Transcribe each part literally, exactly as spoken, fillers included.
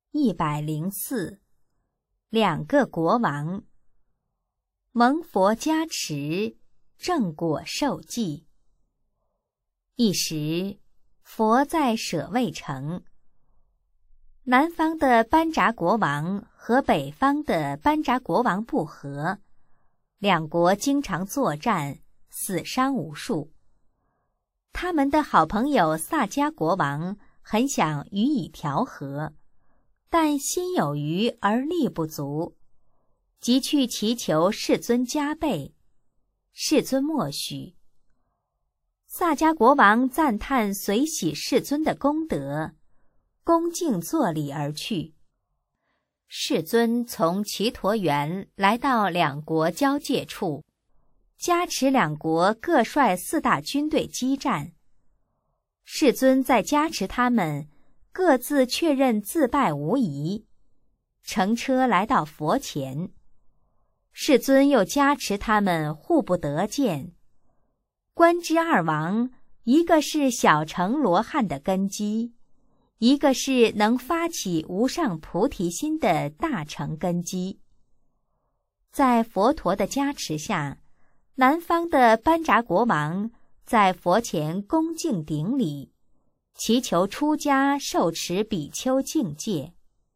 一百零四，两个国王。蒙佛加持，正果受记。一时，佛在舍卫城，南方的班札国王和北方的班札国王不和，两国经常作战，死伤无数。他们的好朋友萨迦国王很想予以调和，但心有余而力不足，即去祈求世尊加倍。世尊默许。萨迦国王赞叹随喜世尊的功德，恭敬作礼而去。世尊从祇陀园来到两国交界处，加持两国各率四大军队激战。世尊在加持他们，各自确认自败无疑，乘车来到佛前。世尊又加持他们互不得见。观之二王，一个是小乘罗汉的根基，一个是能发起无上菩提心的大乘根基。在佛陀的加持下，南方的班札国王在佛前恭敬顶礼，祈求出家受持比丘境界。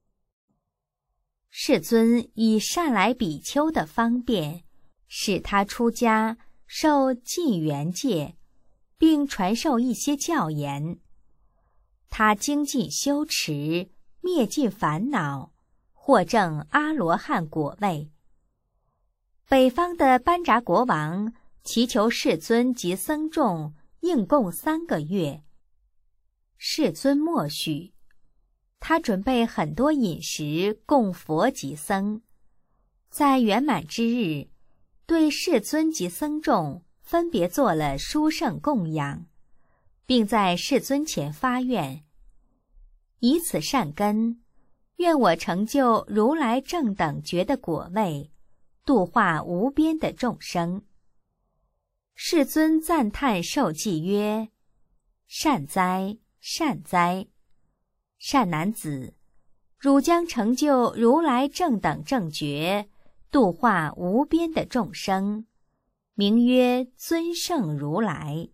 世尊以善来比丘的方便，使他出家受近缘戒，并传授一些教言。他精进修持，灭尽烦恼，获证阿罗汉果位。北方的班札国王祈求世尊及僧众应供三个月，世尊默许。他准备很多饮食供佛及僧，在圆满之日，对世尊及僧众分别做了殊胜供养，并在世尊前发愿：以此善根，愿我成就如来正等觉的果位，度化无边的众生。世尊赞叹受记曰：善哉，善哉！善男子，汝将成就如来正等正觉，度化无边的众生，名曰尊胜如来。